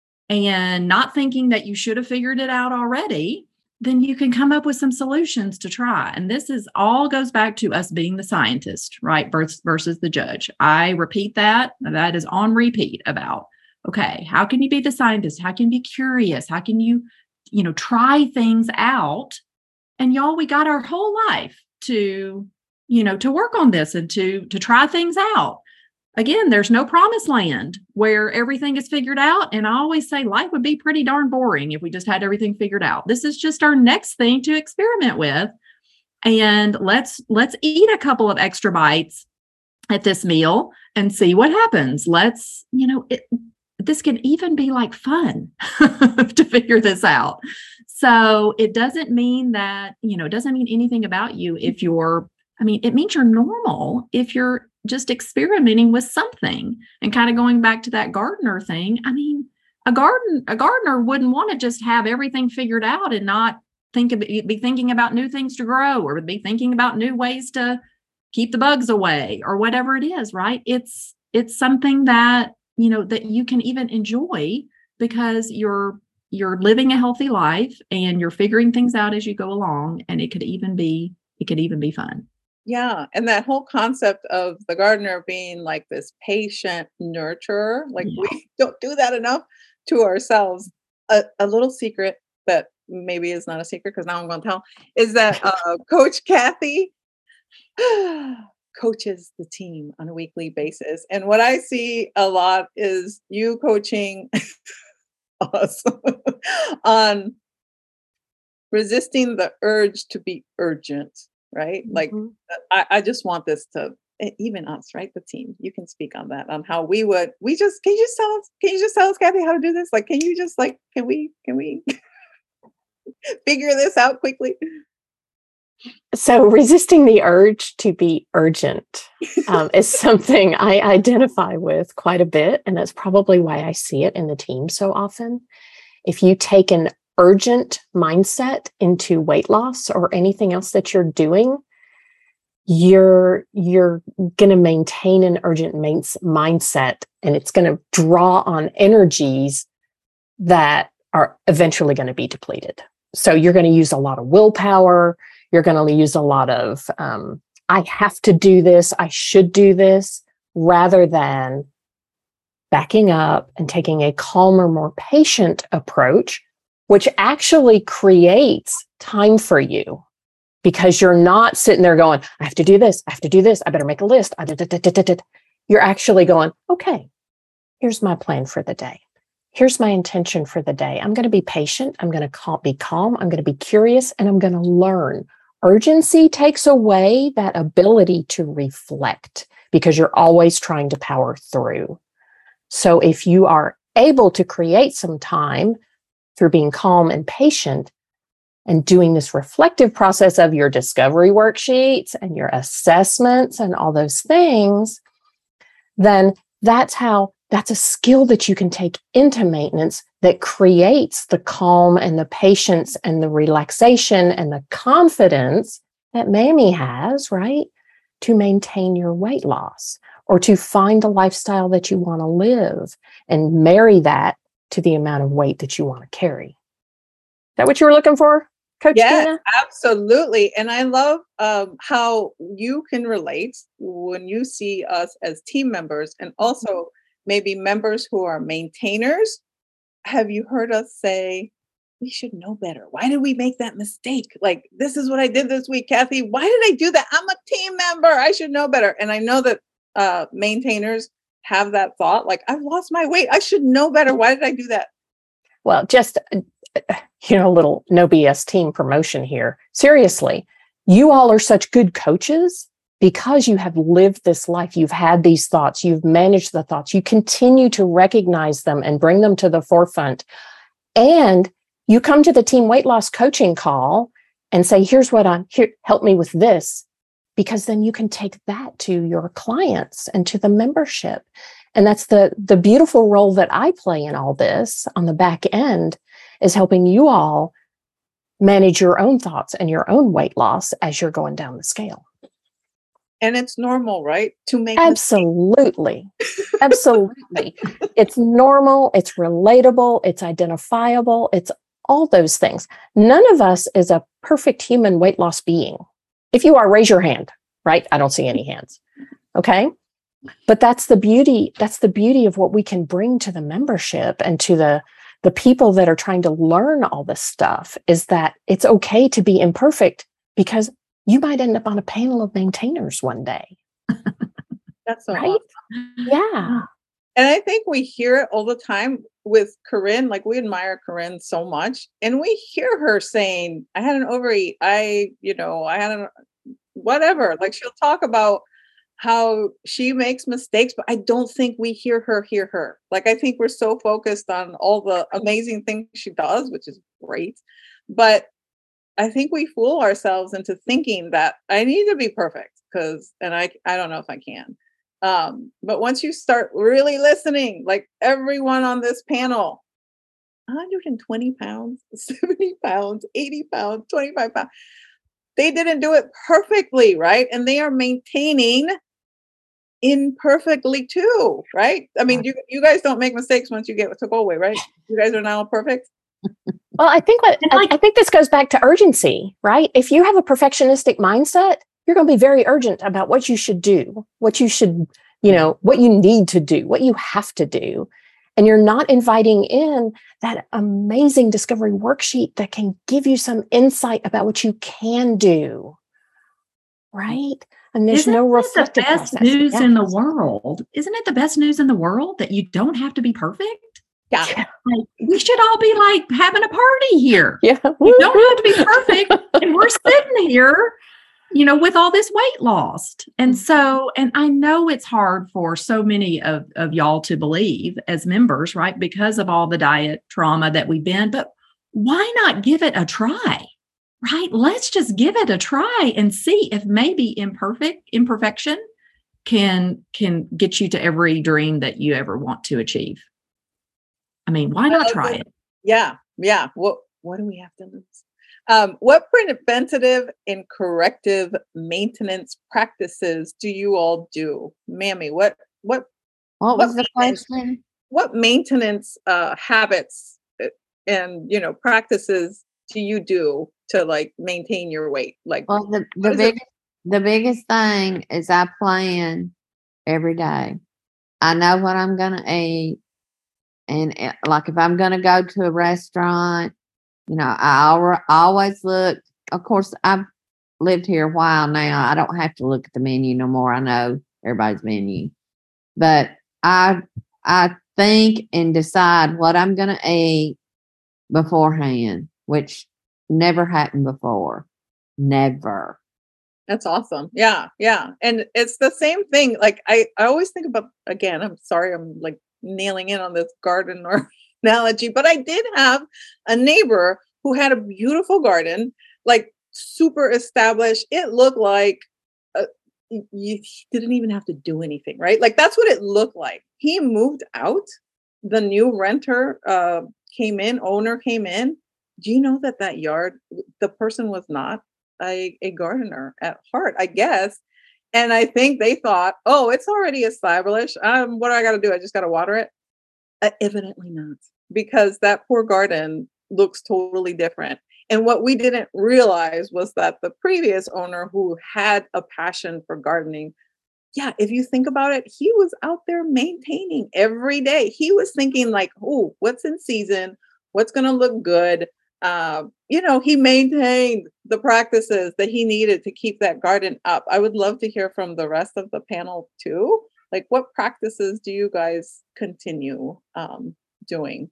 and not thinking that you should have figured it out already, then you can come up with some solutions to try. And this is all goes back to us being the scientist, right? Versus, versus the judge. I repeat that. That is on repeat about, okay, how can you be the scientist? How can you be curious? How can you, you know, try things out? And y'all, we got our whole life to, you know, to work on this and to, to try things out. Again, there's no promised land where everything is figured out. And I always say life would be pretty darn boring if we just had everything figured out. This is just our next thing to experiment with. And let's let's eat a couple of extra bites at this meal and see what happens. Let's, you know, it, this can even be like fun to figure this out. So it doesn't mean that, you know, it doesn't mean anything about you if you're, I mean, it means you're normal if you're just experimenting with something. And kind of going back to that gardener thing, I mean, a garden, a gardener wouldn't want to just have everything figured out and not think of it, be thinking about new things to grow, or be thinking about new ways to keep the bugs away, or whatever it is, right? It's it's something that, you know, that you can even enjoy because you're you're living a healthy life and you're figuring things out as you go along, and it could even be it could even be fun. Yeah. And that whole concept of the gardener being like this patient nurturer, like Yeah. we don't do that enough to ourselves. A, a little secret that maybe is not a secret because now I'm going to tell is that uh, Coach Kathy coaches the team on a weekly basis. And what I see a lot is you coaching us on resisting the urge to be urgent. Right? Like, Mm-hmm. I, I just want this to, even us, right? The team, you can speak on that, on how we would, we just, can you just tell us, can you just tell us, Kathy, how to do this? Like, can you just like, can we, can we figure this out quickly? So resisting the urge to be urgent um, is something I identify with quite a bit. And that's probably why I see it in the team so often. If you take an urgent mindset into weight loss or anything else that you're doing, you're you're going to maintain an urgent main, mindset, and it's going to draw on energies that are eventually going to be depleted. So you're going to use a lot of willpower. You're going to use a lot of um, I have to do this, I should do this, rather than backing up and taking a calmer, more patient approach, which actually creates time for you, because you're not sitting there going, I have to do this, I have to do this, I better make a list. You're actually going, okay, here's my plan for the day. Here's my intention for the day. I'm going to be patient. I'm going to be calm. I'm going to be curious, and I'm going to learn. Urgency takes away that ability to reflect because you're always trying to power through. So if you are able to create some time through being calm and patient and doing this reflective process of your discovery worksheets and your assessments and all those things, then that's how, that's a skill that you can take into maintenance that creates the calm and the patience and the relaxation and the confidence that Mamie has, right? To maintain your weight loss or to find the lifestyle that you want to live and marry that to the amount of weight that you want to carry. Is that what you were looking for, Coach Yes, Dina? absolutely. And I love um, how you can relate when you see us as team members and also maybe members who are maintainers. Have you heard us say, we should know better. Why did we make that mistake? Like, this is what I did this week, Kathy. Why did I do that? I'm a team member. I should know better. And I know that uh, maintainers have that thought, like, I've lost my weight. I should know better. Why did I do that? Well, just, you know, a little no B S team promotion here. Seriously, you all are such good coaches because you have lived this life. You've had these thoughts. You've managed the thoughts. You continue to recognize them and bring them to the forefront. And you come to the team weight loss coaching call and say, here's what I'm here, help me with this, because then you can take that to your clients and to the membership. And that's the, the beautiful role that I play in all this on the back end, is helping you all manage your own thoughts and your own weight loss as you're going down the scale. And it's normal, right? To make Absolutely. Absolutely. It's normal. It's relatable. It's identifiable. It's all those things. None of us is a perfect human weight loss being. If you are, raise your hand, right? I don't see any hands. Okay. But that's the beauty. That's the beauty of what we can bring to the membership and to the, the people that are trying to learn all this stuff, is that it's okay to be imperfect, because you might end up on a panel of maintainers one day. That's so right. Awesome. Yeah. And I think we hear it all the time with Corinne. Like, we admire Corinne so much, and we hear her saying, I had an overeat. I, you know, I had a whatever. Like, she'll talk about how she makes mistakes, but I don't think we hear her hear her. Like, I think we're so focused on all the amazing things she does, which is great. But I think we fool ourselves into thinking that I need to be perfect, because, and I, I don't know if I can. Um, but once you start really listening, like everyone on this panel, one hundred twenty pounds, seventy pounds, eighty pounds, twenty-five pounds, they didn't do it perfectly, right? And they are maintaining imperfectly too, right? I mean, you, you guys don't make mistakes once you get to Goalway, right? You guys are now perfect. Well, I think what I, I think this goes back to urgency, right? If you have a perfectionistic mindset, you're going to be very urgent about what you should do, what you should, you know, what you need to do, what you have to do. And you're not inviting in that amazing discovery worksheet that can give you some insight about what you can do, right? And there's Isn't no it reflective the best process. news Yeah. in the world? Isn't it the best news in the world that you don't have to be perfect? Yeah. Like, we should all be like having a party here. Yeah. You don't have to be perfect. And we're sitting here, you know, with all this weight loss. And so, and I know it's hard for so many of, of y'all to believe as members, right? Because of all the diet trauma that we've been, but why not give it a try, right? Let's just give it a try and see if maybe imperfect imperfection can, can get you to every dream that you ever want to achieve. I mean, why not try it? Yeah. Yeah. What, what do we have to lose? Um, what preventative and corrective maintenance practices do you all do? Mammy, what, what, What was the question? What maintenance uh, habits and, you know, practices do you do to like maintain your weight? Like, well, the, the biggest, it? the biggest thing is I plan every day. I know what I'm going to eat. And it, like if I'm going to go to a restaurant, you know, I al- always look, of course, I've lived here a while now. I don't have to look at the menu no more. I know everybody's menu. But I I think and decide what I'm going to eat beforehand, which never happened before. Never. That's awesome. Yeah, yeah. And it's the same thing. Like I, I always think about, again, I'm sorry, I'm like nailing in on this garden or analogy, but I did have a neighbor who had a beautiful garden, like super established. It looked like uh, you didn't even have to do anything, right? Like that's what it looked like. He moved out. The new renter uh, came in, owner came in. Do you know that that yard, the person was not a, a gardener at heart, I guess. And I think they thought, oh, it's already established. Um, what do I got to do? I just got to water it. Uh, evidently not, because that poor garden looks totally different. And what we didn't realize was that the previous owner, who had a passion for gardening, yeah, if you think about it, he was out there maintaining every day. He was thinking like, oh, what's in season? What's going to look good? uh, you know, he maintained the practices that he needed to keep that garden up. I would love to hear from the rest of the panel too. Like, what practices do you guys continue um, doing?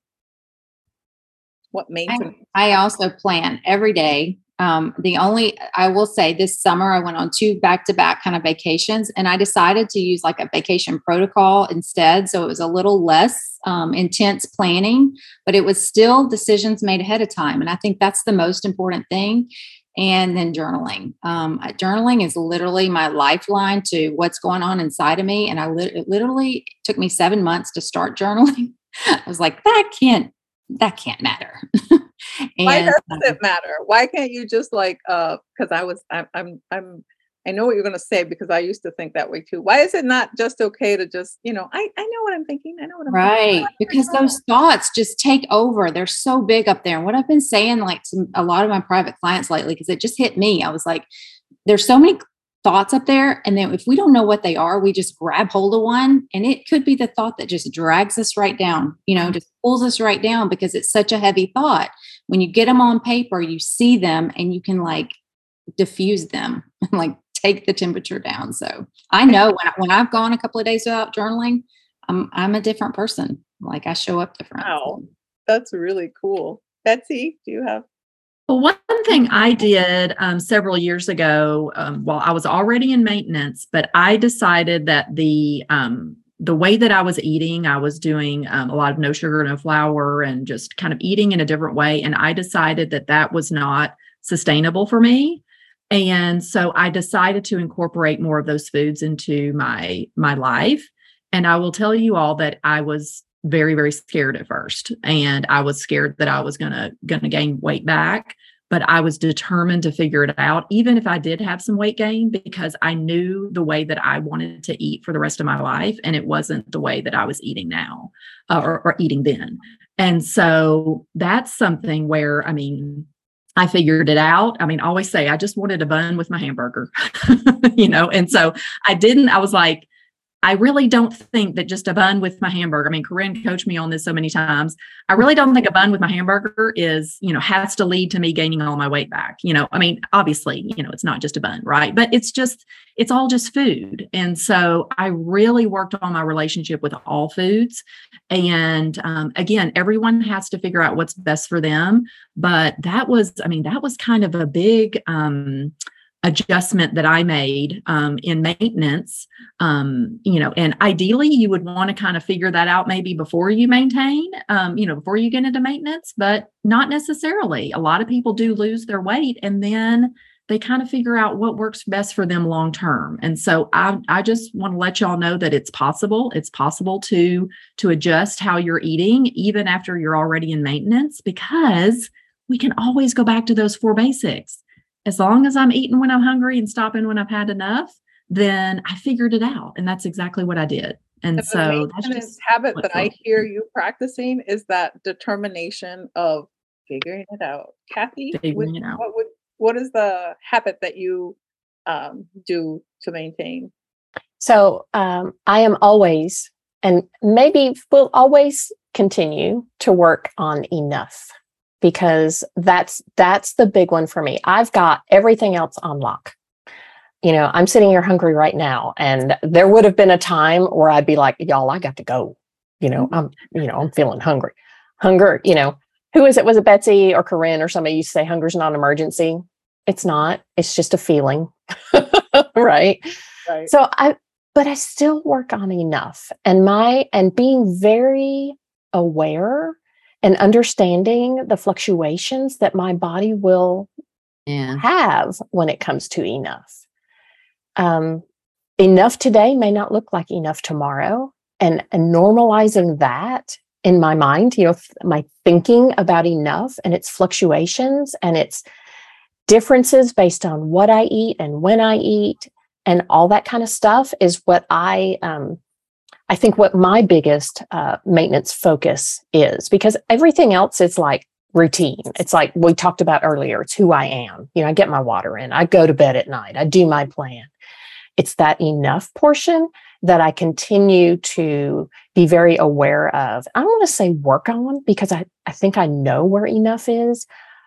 What maintenance? I, I also plan every day. Um, the only, I will say this summer, I went on two back-to-back kind of vacations, and I decided to use like a vacation protocol instead. So it was a little less um, intense planning, but it was still decisions made ahead of time. And I think that's the most important thing. And then journaling. Um, journaling is literally my lifeline to what's going on inside of me. And I li- it literally took me seven months to start journaling. I was like, that can't, that can't matter. And, why does it matter? Why can't you just like, uh, cause I was, I, I'm, I'm, I know what you're going to say because I used to think that way too. Why is it not just okay to just, you know, I, I know what I'm thinking. I know what I'm right. thinking. Right. Because those thoughts just take over. They're so big up there. And what I've been saying, like to a lot of my private clients lately, because it just hit me. I was like, there's so many thoughts up there. And then if we don't know what they are, we just grab hold of one. And it could be the thought that just drags us right down, you know, just pulls us right down because it's such a heavy thought. When you get them on paper, you see them and you can like diffuse them and like take the temperature down. So I know when, I, when I've gone a couple of days without journaling, I'm, I'm a different person. Like I show up different. Wow. That's really cool. Betsy, do you have? Well, one thing I did um, several years ago, um, while I was already in maintenance, but I decided that the um, the way that I was eating, I was doing um, a lot of no sugar, no flour, and just kind of eating in a different way. And I decided that that was not sustainable for me. And so I decided to incorporate more of those foods into my my life. And I will tell you all that I was very, very scared at first. And I was scared that I was gonna gonna gain weight back. But I was determined to figure it out, even if I did have some weight gain, because I knew the way that I wanted to eat for the rest of my life. And it wasn't the way that I was eating now uh, or, or eating then. And so that's something where, I mean, I figured it out. I mean, I always say, I just wanted a bun with my hamburger, you know? And so I didn't, I was like, I really don't think that just a bun with my hamburger. I mean, Corinne coached me on this so many times. I really don't think a bun with my hamburger is, you know, has to lead to me gaining all my weight back. You know, I mean, obviously, you know, it's not just a bun, right? But it's just, it's all just food. And so I really worked on my relationship with all foods. And um, again, everyone has to figure out what's best for them. But that was, I mean, that was kind of a big, um, adjustment that I made um, in maintenance, um, you know, and ideally you would want to kind of figure that out maybe before you maintain, um, you know, before you get into maintenance, but not necessarily. A lot of people do lose their weight and then they kind of figure out what works best for them long term. And so I, I just want to let y'all know that it's possible. It's possible to, to adjust how you're eating even after you're already in maintenance, because we can always go back to those four basics. As long as I'm eating when I'm hungry and stopping when I've had enough, then I figured it out. And that's exactly what I did. And the so that's just habit that I hear you practicing is that determination of figuring it out. Kathy, figuring it out. What would what is the habit that you um, do to maintain? So um, I am always, and maybe will always continue to work on enough. Because that's that's the big one for me. I've got everything else on lock. You know, I'm sitting here hungry right now, and there would have been a time where I'd be like, "Y'all, I got to go." You know, I'm you know I'm feeling hungry. Hunger. You know, who is it? Was it Betsy or Corinne or somebody used to say hunger's not an emergency? It's not. It's just a feeling, right? Right. So I, but I still work on enough, and my and being very aware. And understanding the fluctuations that my body will yeah. have when it comes to enough. Um, enough today may not look like enough tomorrow. And, and normalizing that in my mind, you know, my thinking about enough and its fluctuations and its differences based on what I eat and when I eat and all that kind of stuff is what I um, I think what my biggest uh, maintenance focus is, because everything else is like routine. It's like we talked about earlier. It's who I am. You know, I get my water in, I go to bed at night, I do my plan. It's that enough portion that I continue to be very aware of. I don't want to say work on because I, I think I know where enough is,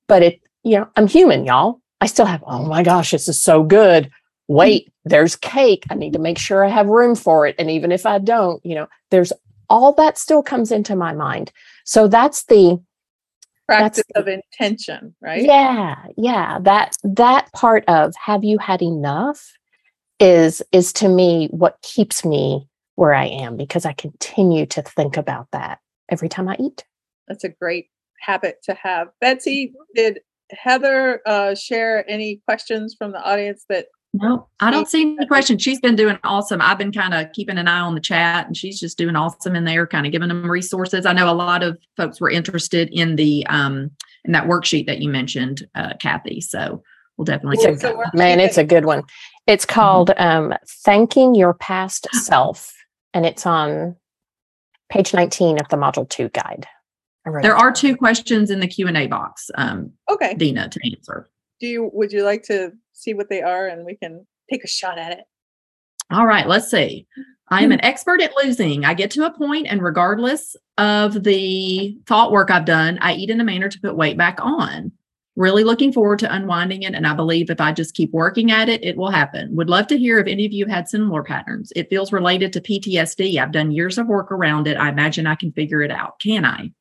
but it, you know, I'm human, y'all. I still have, oh my gosh, this is so good. Wait, there's cake. I need to make sure I have room for it. And even if I don't, you know, there's all that still comes into my mind. So that's the practice that's, of intention, right? Yeah, yeah. That that part of have you had enough is is to me what keeps me where I am, because I continue to think about that every time I eat. That's a great habit to have. Betsy, did Heather uh, share any questions from the audience that? No, I don't see any questions. She's been doing awesome. I've been kind of keeping an eye on the chat, and she's just doing awesome in there, kind of giving them resources. I know a lot of folks were interested in the um in that worksheet that you mentioned, uh, Kathy. So we'll definitely It's check a, that out. man, it's a good one. It's called um, Thanking Your Past Self, and it's on page nineteen of the Module two guide. There are two questions in the Q and A box, um, okay, Dina, to answer. Do you, would you like to see what they are, and we can take a shot at it? All right, let's see. I am an expert at losing. I get to a point, and regardless of the thought work I've done, I eat in a manner to put weight back on. Really looking forward to unwinding it, and I believe if I just keep working at it, it will happen. Would love to hear if any of you have had similar patterns. It feels related to P T S D. I've done years of work around it. I imagine I can figure it out. Can I?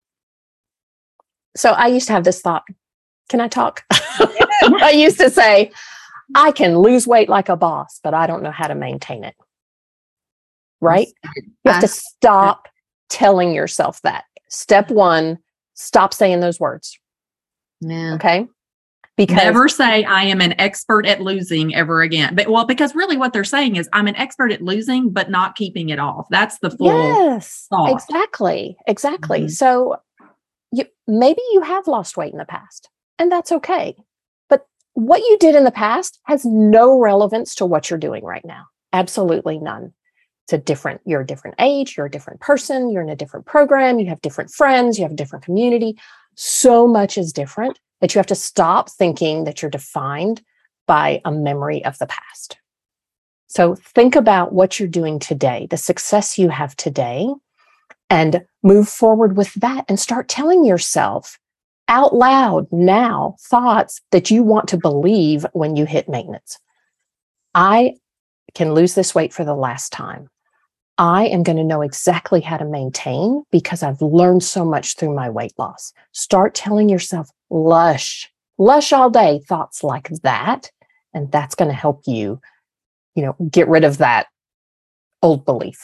So I used to have this thought. Can I talk? I used to say, I can lose weight like a boss, but I don't know how to maintain it. Right? You have to stop telling yourself that. Step one, stop saying those words. Yeah. Okay. Because never say I am an expert at losing ever again. But well, because really what they're saying is I'm an expert at losing, but not keeping it off. That's the full yes, thought. Exactly. Exactly. Mm-hmm. So you maybe you have lost weight in the past, and that's okay. But what you did in the past has no relevance to what you're doing right now. Absolutely none. It's a different, you're a different age, you're a different person, you're in a different program, you have different friends, you have a different community. So much is different that you have to stop thinking that you're defined by a memory of the past. So think about what you're doing today, the success you have today, and move forward with that and start telling yourself out loud now thoughts that you want to believe when you hit maintenance. I can lose this weight for the last time. I am going to know exactly how to maintain because I've learned so much through my weight loss. Start telling yourself lush, lush all day thoughts like that. And that's going to help you, you know, get rid of that old belief.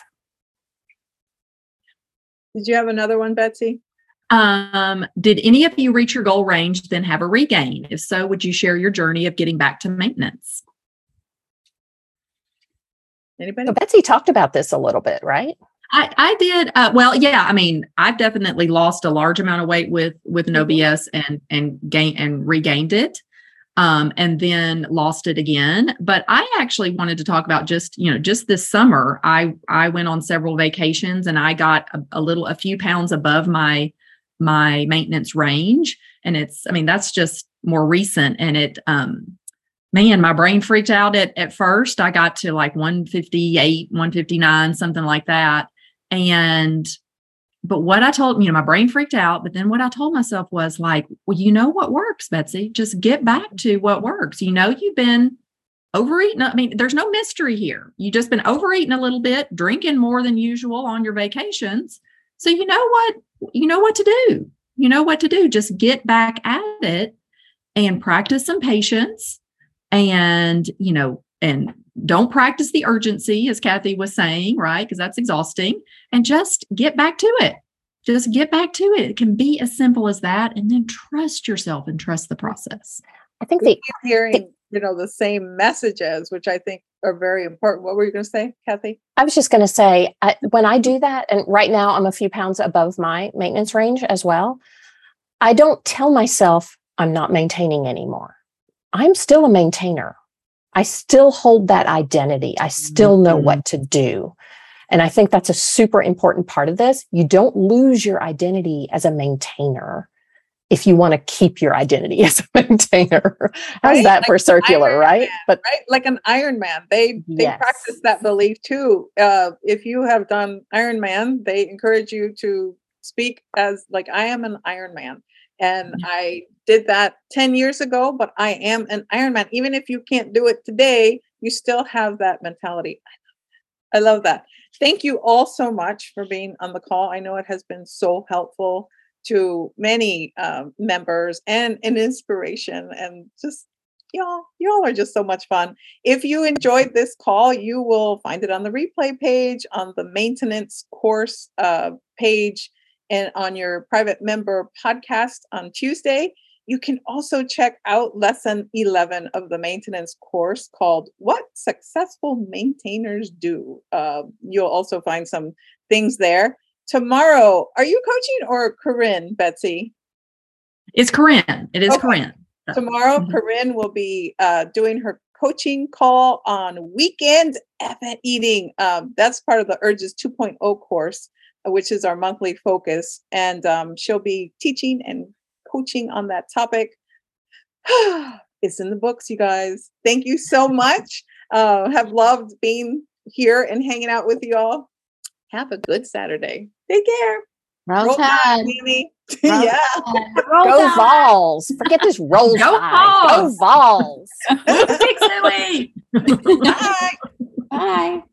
Did you have another one, Betsy? Um, did any of you reach your goal range, then have a regain? If so, would you share your journey of getting back to maintenance? Anybody? So Betsy talked about this a little bit, right? I, I did. Uh, well, yeah, I mean, I've definitely lost a large amount of weight with, with an O B S and, and gain and regained it. Um, and then lost it again. But I actually wanted to talk about just, you know, just this summer, I, I went on several vacations and I got a, a little, a few pounds above my, my maintenance range. And it's, I mean, that's just more recent. And it, um, man, my brain freaked out at, at first. I got to like one fifty-eight, one fifty-nine, something like that. And, but what I told, you know, my brain freaked out. But then what I told myself was like, well, you know what works, Betsy? Just get back to what works. You know, you've been overeating. I mean, there's no mystery here. You've just been overeating a little bit, drinking more than usual on your vacations. So you know what, you know what to do. You know what to do. Just get back at it and practice some patience. And, you know, and don't practice the urgency, as Kathy was saying, right? Because that's exhausting. And just get back to it. Just get back to it. It can be as simple as that. And then trust yourself and trust the process. I think we the, keep hearing, you know, the same messages, which I think are very important. What were you going to say, Kathy? I was just going to say, I, when I do that, and right now I'm a few pounds above my maintenance range as well, I don't tell myself I'm not maintaining anymore. I'm still a maintainer. I still hold that identity. I still know Mm-hmm. what to do. And I think that's a super important part of this. You don't lose your identity as a maintainer if you want to keep your identity as a maintainer. How's Right? that Like for circular, Iron right? Man, But right, like an Iron Man, they they Yes. practice that belief too. Uh, if you have done Iron Man, they encourage you to speak as like I am an Iron Man. And I did that ten years ago, but I am an Ironman. Even if you can't do it today, you still have that mentality. I love that. Thank you all so much for being on the call. I know it has been so helpful to many um, members and an inspiration, and just y'all, y'all are just so much fun. If you enjoyed this call, you will find it on the replay page, on the maintenance course uh, page, and on your private member podcast on Tuesday. You can also check out lesson eleven of the maintenance course called What Successful Maintainers Do. Uh, you'll also find some things there. Tomorrow, are you coaching or Corinne, Betsy? It's Corinne. It is Okay. Corinne. Tomorrow, Mhm. Corinne will be uh, doing her coaching call on weekend F F eating. Um, that's part of the Urges two point oh course, uh, which is our monthly focus. And um, she'll be teaching and coaching on that topic. It's in the books, you guys. Thank you so much. Uh, have loved being here and hanging out with you all. Have a good Saturday. Take care. Roll Roll Tide, Tide. Mimi. Roll Yeah. Tide. Roll Go Tide. Vols. Forget this roll Go tide. Go Vols. Vols. Whoop, Dixie. Bye. Bye.